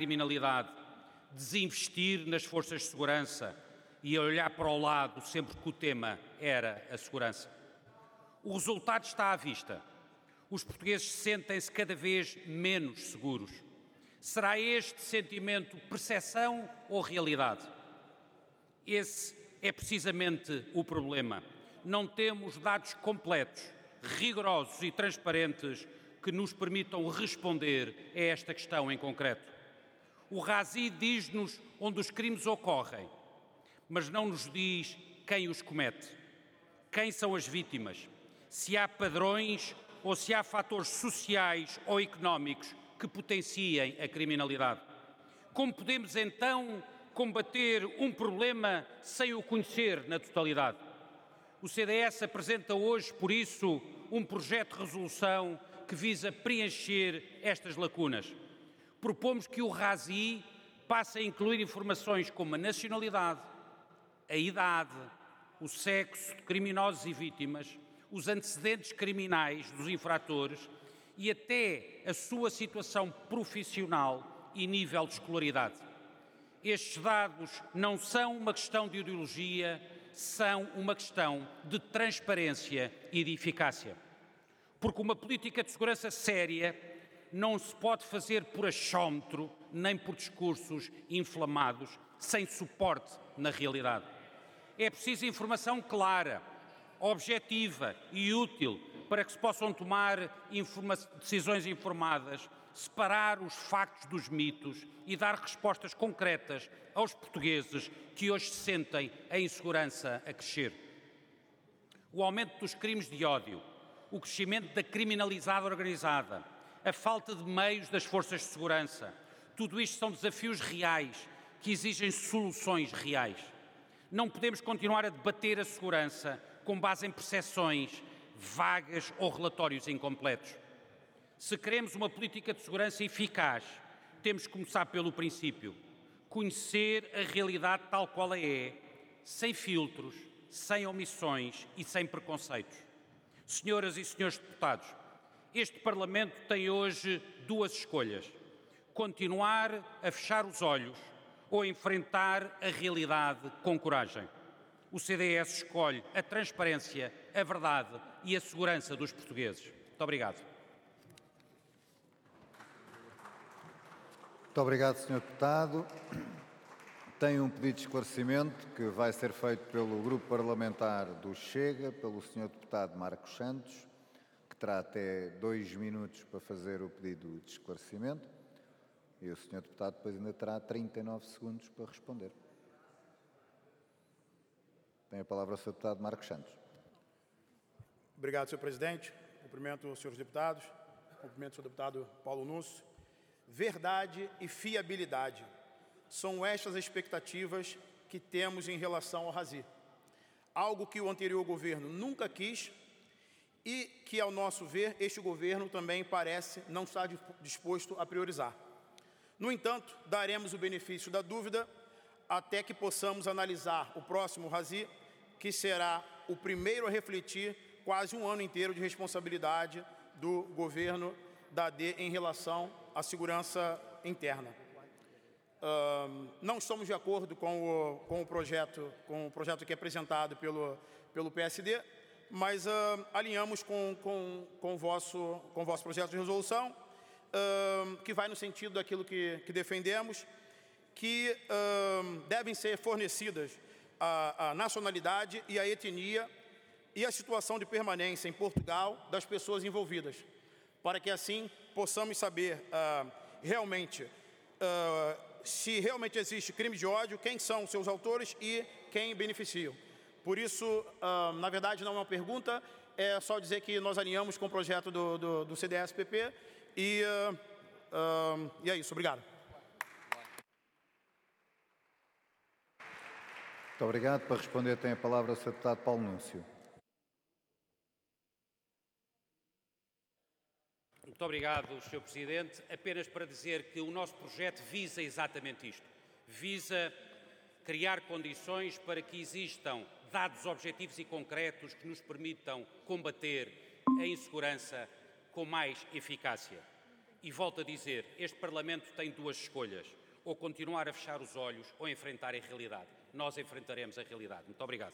criminalidade, desinvestir nas forças de segurança e olhar para o lado sempre que o tema era a segurança. O resultado está à vista. Os portugueses sentem-se cada vez menos seguros. Será este sentimento percepção ou realidade? Esse é precisamente o problema. Não temos dados completos, rigorosos e transparentes que nos permitam responder a esta questão em concreto. O RASI diz-nos onde os crimes ocorrem, mas não nos diz quem os comete, quem são as vítimas, se há padrões ou se há fatores sociais ou económicos que potenciem a criminalidade. Como podemos então combater um problema sem o conhecer na totalidade? O CDS apresenta hoje, por isso, um projeto de resolução que visa preencher estas lacunas. Propomos que o RASI passe a incluir informações como a nacionalidade, a idade, o sexo de criminosos e vítimas, os antecedentes criminais dos infratores e até a sua situação profissional e nível de escolaridade. Estes dados não são uma questão de ideologia, são uma questão de transparência e de eficácia. Porque uma política de segurança séria não se pode fazer por achómetro nem por discursos inflamados, sem suporte na realidade. É preciso informação clara, objetiva e útil para que se possam tomar decisões informadas, separar os factos dos mitos e dar respostas concretas aos portugueses que hoje se sentem a insegurança a crescer. O aumento dos crimes de ódio, o crescimento da criminalidade organizada, a falta de meios das forças de segurança, tudo isto são desafios reais que exigem soluções reais. Não podemos continuar a debater a segurança com base em percepções vagas ou relatórios incompletos. Se queremos uma política de segurança eficaz, temos que começar pelo princípio. Conhecer a realidade tal qual ela é, sem filtros, sem omissões e sem preconceitos. Senhoras e senhores deputados, este Parlamento tem hoje duas escolhas: continuar a fechar os olhos ou enfrentar a realidade com coragem. O CDS escolhe a transparência, a verdade e a segurança dos portugueses. Muito obrigado. Muito obrigado, Sr. Deputado. Tenho um pedido de esclarecimento que vai ser feito pelo Grupo Parlamentar do Chega, pelo Sr. Deputado Marcos Santos, que terá até 2 minutos para fazer o pedido de esclarecimento, e o Sr. Deputado depois ainda terá 39 segundos para responder. Tem a palavra o Sr. Deputado Marcos Santos. Obrigado, Sr. Presidente. Cumprimento os senhores deputados. Cumprimento o Sr. Deputado Paulo Núncio. Verdade e fiabilidade são estas as expectativas que temos em relação ao RASI. Algo que o anterior governo nunca quis e que, ao nosso ver, este governo também parece não estar disposto a priorizar. No entanto, daremos o benefício da dúvida até que possamos analisar o próximo RASI, que será o primeiro a refletir quase um ano inteiro de responsabilidade do governo da AD em relação à segurança interna. Não estamos de acordo com o projeto que é apresentado pelo PSD, mas alinhamos com o vosso projeto de resolução, que vai no sentido daquilo que defendemos, que devem ser fornecidas a nacionalidade e a etnia e a situação de permanência em Portugal das pessoas envolvidas, para que assim possamos saber realmente se realmente existe crime de ódio, quem são seus autores e quem beneficiam. Por isso, na verdade, não é uma pergunta, é só dizer que nós alinhamos com o projeto do CDS-PP e é isso. Obrigado. Muito obrigado. Para responder tem a palavra o Sr. Deputado Paulo Núncio. Muito obrigado, Sr. Presidente. Apenas para dizer que o nosso projeto visa exatamente isto. Visa criar condições para que existam dados objetivos e concretos que nos permitam combater a insegurança com mais eficácia. E volto a dizer, este Parlamento tem duas escolhas, ou continuar a fechar os olhos ou enfrentar a realidade. Nós enfrentaremos a realidade. Muito obrigado.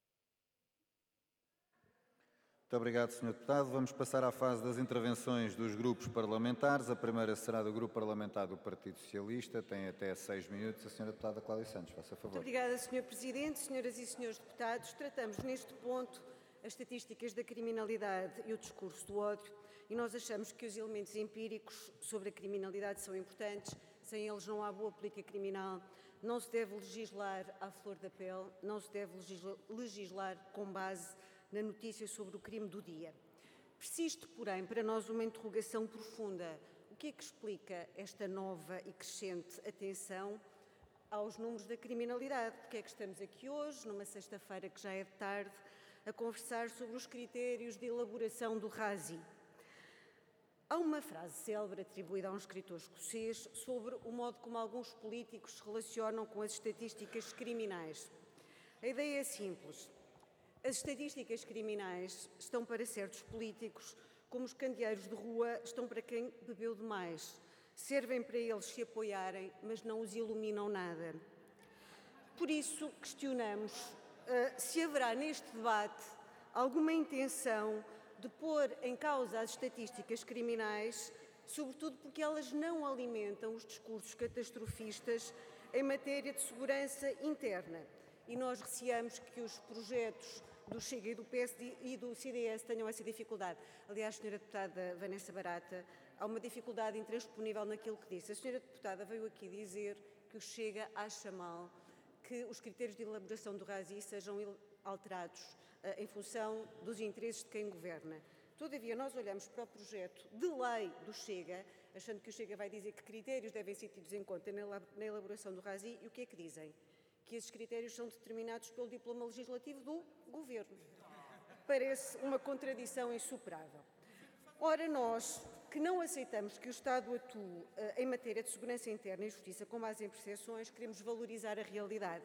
Muito obrigado, Sr. Deputado. Vamos passar à fase das intervenções dos grupos parlamentares. A primeira será do Grupo Parlamentar do Partido Socialista. Tem até 6 minutos. A Sra. Deputada Cláudia Santos, faça favor. Muito obrigada, Sr. Presidente. Senhoras e senhores deputados, tratamos neste ponto as estatísticas da criminalidade e o discurso do ódio e nós achamos que os elementos empíricos sobre a criminalidade são importantes. Sem eles não há boa política criminal. Não se deve legislar à flor da pele, não se deve legislar com base na notícia sobre o crime do dia. Persiste, porém, para nós uma interrogação profunda. O que é que explica esta nova e crescente atenção aos números da criminalidade? Porque é que estamos aqui hoje, numa sexta-feira que já é de tarde, a conversar sobre os critérios de elaboração do RASI? Há uma frase célebre atribuída a um escritor escocês sobre o modo como alguns políticos se relacionam com as estatísticas criminais. A ideia é simples. As estatísticas criminais estão para certos políticos como os candeeiros de rua estão para quem bebeu demais. Servem para eles se apoiarem, mas não os iluminam nada. Por isso, questionamos se haverá neste debate alguma intenção de pôr em causa as estatísticas criminais, sobretudo porque elas não alimentam os discursos catastrofistas em matéria de segurança interna. E nós receamos que os projetos do Chega e do PSD e do CDS tenham essa dificuldade. Aliás, Sra. Deputada Vanessa Barata, há uma dificuldade intransponível naquilo que disse. A Sra. Deputada veio aqui dizer que o Chega acha mal que os critérios de elaboração do RASI sejam alterados em função dos interesses de quem governa. Todavia, nós olhamos para o projeto de lei do Chega, achando que o Chega vai dizer que critérios devem ser tidos em conta na elaboração do RASI, e o que é que dizem? Que esses critérios são determinados pelo diploma legislativo do Governo. Parece uma contradição insuperável. Ora, nós, que não aceitamos que o Estado atue em matéria de segurança interna e justiça com base em percepções, queremos valorizar a realidade.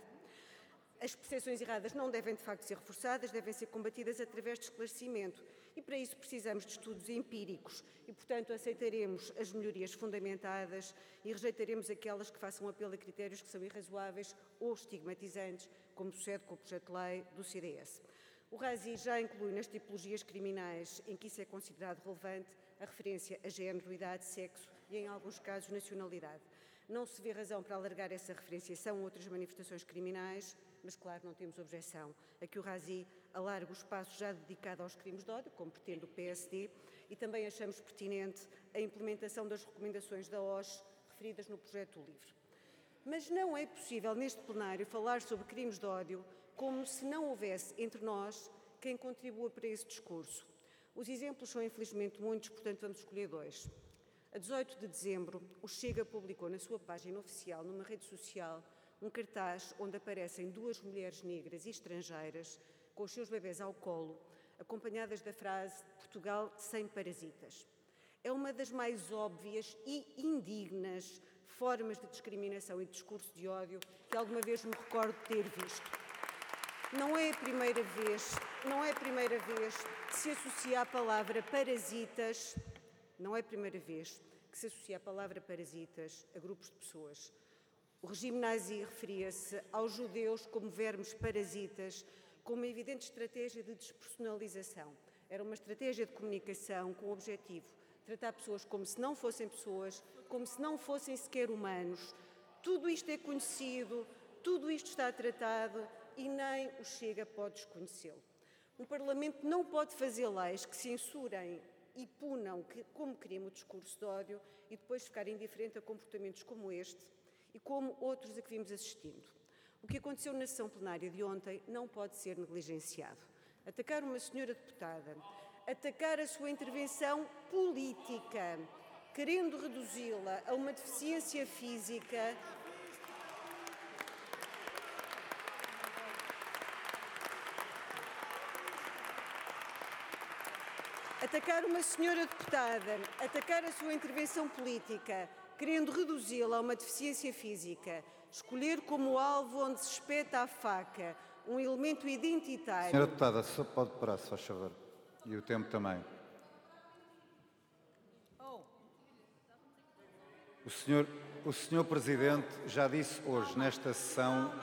As percepções erradas não devem, de facto, ser reforçadas, devem ser combatidas através de esclarecimento. E, para isso, precisamos de estudos empíricos e, portanto, aceitaremos as melhorias fundamentadas e rejeitaremos aquelas que façam apelo a critérios que são irrazoáveis ou estigmatizantes, como sucede com o projeto de lei do CDS. O RASI já inclui nas tipologias criminais em que isso é considerado relevante a referência a género, idade, sexo e, em alguns casos, nacionalidade. Não se vê razão para alargar essa referenciação a outras manifestações criminais, mas, claro, não temos objeção a que o RASI alargue o espaço já dedicado aos crimes de ódio, como pretende o PSD, e também achamos pertinente a implementação das recomendações da OSCE referidas no projeto do LIVRE. Mas não é possível, neste plenário, falar sobre crimes de ódio como se não houvesse entre nós quem contribua para esse discurso. Os exemplos são, infelizmente, muitos, portanto, vamos escolher dois. A 18 de dezembro, o Chega publicou na sua página oficial, numa rede social, um cartaz onde aparecem duas mulheres negras e estrangeiras com os seus bebés ao colo, acompanhadas da frase "Portugal sem parasitas". É uma das mais óbvias e indignas formas de discriminação e de discurso de ódio que alguma vez me recordo de ter visto. Não é a primeira vez que se associa a palavra parasitas, não é a primeira vez que se associa a palavra parasitas a grupos de pessoas. O regime nazi referia-se aos judeus como vermes parasitas, com uma evidente estratégia de despersonalização. Era uma estratégia de comunicação com o objetivo de tratar pessoas como se não fossem pessoas, como se não fossem sequer humanos. Tudo isto é conhecido, tudo isto está tratado e nem o Chega pode desconhecê-lo. Um Parlamento não pode fazer leis que censurem e punam como crime o discurso de ódio e depois ficar indiferente a comportamentos como este e como outros a que vimos assistindo. O que aconteceu na sessão plenária de ontem não pode ser negligenciado. Atacar uma senhora deputada, atacar a sua intervenção política, querendo reduzi-la a uma deficiência física, atacar uma senhora deputada, atacar a sua intervenção política, querendo reduzi-la a uma deficiência física, escolher como alvo onde se espeta a faca um elemento identitário... Senhora deputada, só pode parar, se faz favor. E o tempo também. O senhor Presidente já disse hoje nesta sessão...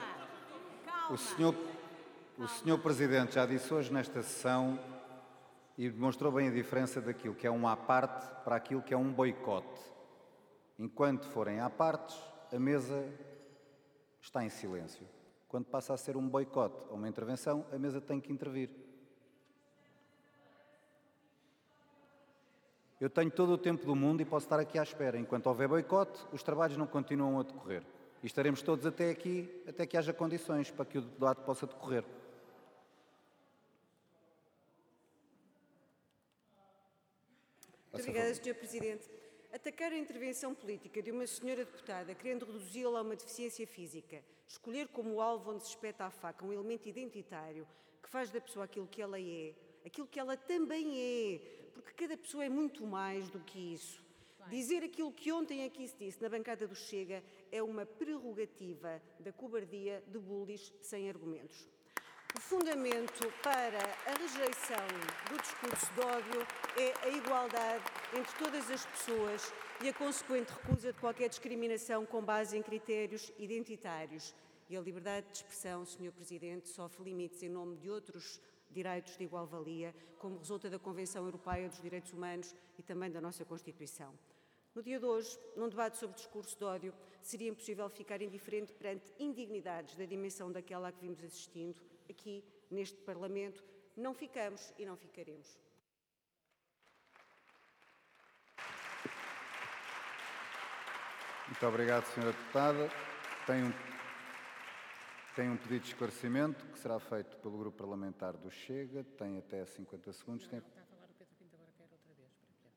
O senhor Presidente já disse hoje nesta sessão e demonstrou bem a diferença daquilo que é um à parte para aquilo que é um boicote. Enquanto forem à partes, a mesa está em silêncio. Quando passa a ser um boicote ou uma intervenção, a mesa tem que intervir. Eu tenho todo o tempo do mundo e posso estar aqui à espera. Enquanto houver boicote, os trabalhos não continuam a decorrer. E estaremos todos até aqui, até que haja condições para que o debate possa decorrer. Muito obrigada, Sr. Presidente. Atacar a intervenção política de uma senhora deputada, querendo reduzi-la a uma deficiência física, escolher como alvo onde se espeta a faca um elemento identitário que faz da pessoa aquilo que ela é, aquilo que ela também é, porque cada pessoa é muito mais do que isso. Dizer aquilo que ontem aqui se disse na bancada do Chega é uma prerrogativa da cobardia de bullies sem argumentos. O fundamento para a rejeição do discurso de ódio é a igualdade entre todas as pessoas e a consequente recusa de qualquer discriminação com base em critérios identitários. E a liberdade de expressão, Sr. Presidente, sofre limites em nome de outros direitos de igual valia, como resulta da Convenção Europeia dos Direitos Humanos e também da nossa Constituição. No dia de hoje, num debate sobre discurso de ódio, seria impossível ficar indiferente perante indignidades da dimensão daquela a que vimos assistindo aqui, neste Parlamento. Não ficamos e não ficaremos. Muito obrigado, Sra. Deputada. Tem um pedido de esclarecimento que será feito pelo Grupo Parlamentar do Chega. Tem até 50 segundos. Está a falar o Pedro Pinto, agora quer outra vez.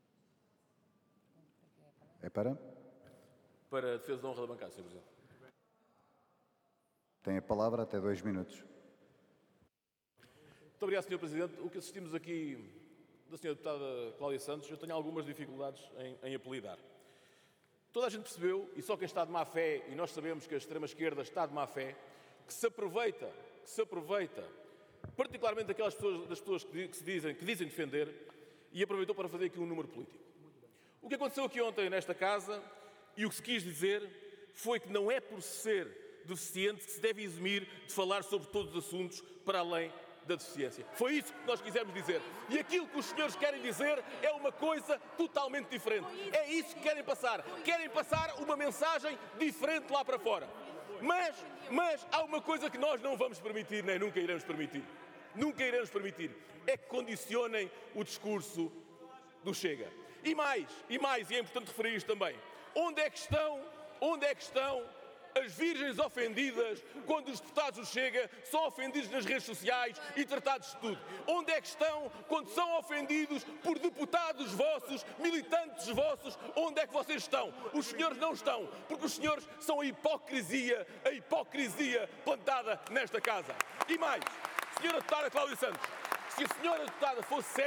É para? Para a defesa da honra da bancada, Sr. Presidente. Tem a palavra até 2 minutos. Muito obrigado, Sr. Presidente. O que assistimos aqui da Sra. Deputada Cláudia Santos, eu tenho algumas dificuldades em apelidar. Toda a gente percebeu, e só quem está de má fé, e nós sabemos que a extrema-esquerda está de má fé, que se aproveita, particularmente das pessoas que dizem defender, e aproveitou para fazer aqui um número político. O que aconteceu aqui ontem nesta casa, e o que se quis dizer, foi que não é por ser deficiente que se deve eximir de falar sobre todos os assuntos para além da deficiência. Foi isso que nós quisemos dizer. E aquilo que os senhores querem dizer é uma coisa totalmente diferente. É isso que querem passar. Querem passar uma mensagem diferente lá para fora. Mas há uma coisa que nós não vamos permitir, nem nunca iremos permitir. Nunca iremos permitir. É que condicionem o discurso do Chega. E mais, e é importante referir isto também. Onde é que estão as virgens ofendidas quando os deputados do Chega são ofendidos nas redes sociais e tratados de tudo? Onde é que estão quando são ofendidos por deputados vossos, militantes vossos? Onde é que vocês estão? Os senhores não estão, porque os senhores são a hipocrisia plantada nesta casa. E mais, Sra. Deputada Cláudia Santos, se a Sra. Deputada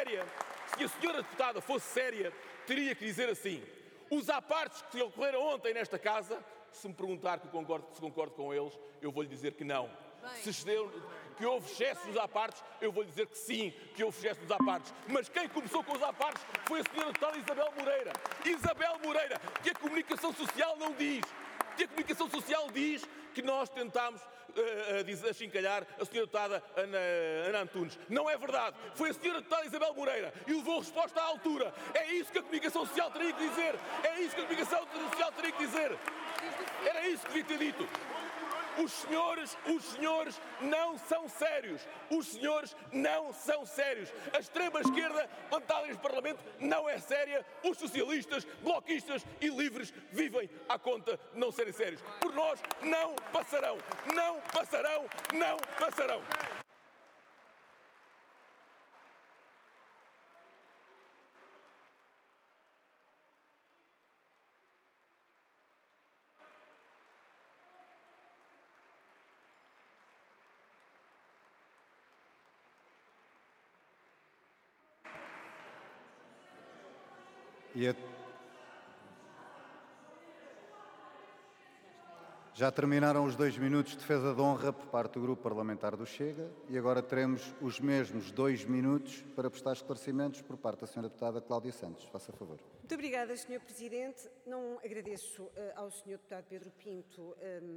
fosse séria, teria que dizer assim: os apartes que ocorreram ontem nesta casa, se me perguntar se concordo com eles, eu vou-lhe dizer que não. Que houve excesso nos apartes, eu vou-lhe dizer que sim, que houve excesso nos apartes. Mas quem começou com os apartes foi a Sra. Deputada Isabel Moreira. Isabel Moreira, que a comunicação social não diz. Que a comunicação social diz que nós tentámos achincalhar a Sra. Deputada Ana Antunes. Não é verdade. Foi a Sra. Deputada Isabel Moreira e levou resposta à altura. É isso que a comunicação social teria que dizer. É isso que a comunicação social teria que dizer. Era isso que devia ter dito. Os senhores não são sérios. Os senhores não são sérios. A extrema-esquerda plantada neste Parlamento não é séria. Os socialistas, bloquistas e livres vivem à conta de não serem sérios. Por nós não passarão. Não passarão. Não passarão. Já terminaram os 2 minutos de defesa de honra por parte do Grupo Parlamentar do Chega e agora teremos os mesmos 2 minutos para prestar esclarecimentos por parte da Sra. Deputada Cláudia Santos. Faça favor. Muito obrigada, Sr. Presidente. Não agradeço ao Sr. Deputado Pedro Pinto